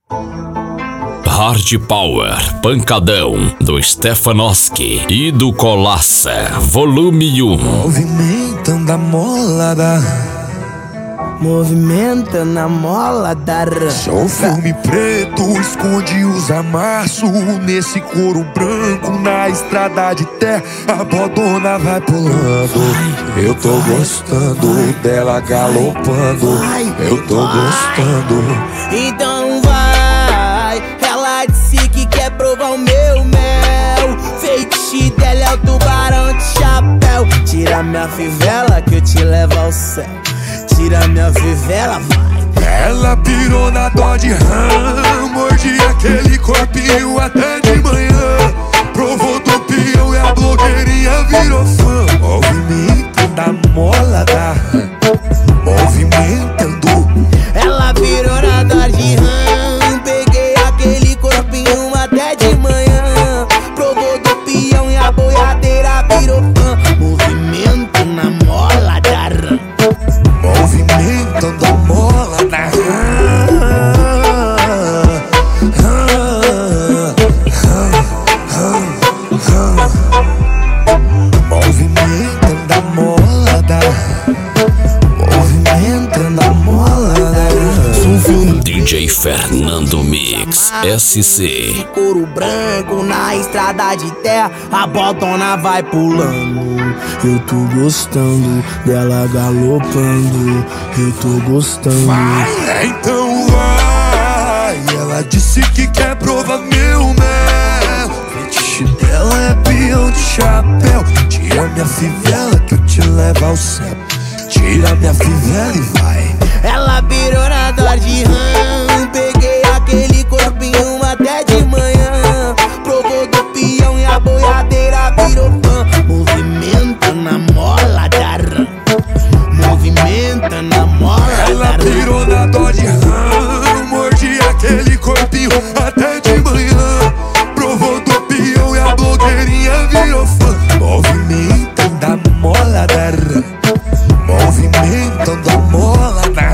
Hard Power, Pancadão, do Stefanowski e do Colassa, volume 1. Movimentando a molada, movimentando a mola da só o filme preto esconde os amassos. Nesse couro branco na estrada de terra, a bodona vai pulando. Eu tô gostando dela galopando. Eu tô gostando. Então vai, ela disse que quer provar o meu mel. Feitiço dela é o tubarão de chapéu. Tira minha fivela que eu te levo ao céu. Tira minha fivela, vai. Ela pirou na Dodge Ram, mordi aquele corpinho até de manhã. Provou do peão e a blogueirinha virou fã. Movimentando a mola da Ram, movimentando. Ela virou na Dodge Ram, peguei aquele corpinho até de manhã. Provou do peão e a boiadeira virou fã. Movimento na mola da Ram, movimentando a mola da movimentando a mola da movimentando a mola da DJ Fernando Mix SC. couro branco na estrada de terra, a bodona vai pulando. Eu tô gostando dela galopando. Eu tô gostando. vai, então vai. Ela disse que quer provar meu mel. Fetiche dela é peão de chapéu. Tira minha fivela que eu te levo ao céu. Tira minha fivela e vai. Ela virou na Dodge Ram, peguei aquele corpinho até de manhã. Provou do peão e a boiadeira virou fã. Movimenta na mola da Ram, movimenta na mola da Ela Ram. pirou na Dodge Ram, mordi aquele corpinho até de manhã. Provou do peão e a blogueirinha virou fã. Movimentando a mola da Ram, movimentando a mola da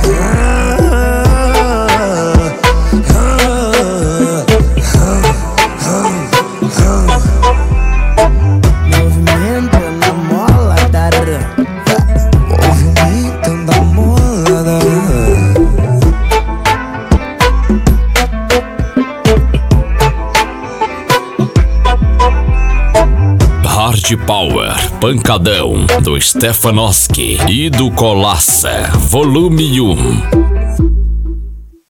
Movimenta na mola da Ram, movimentando a mola da Hard Power, Pancadão, do Stefanowski e do Colassa, volume 1.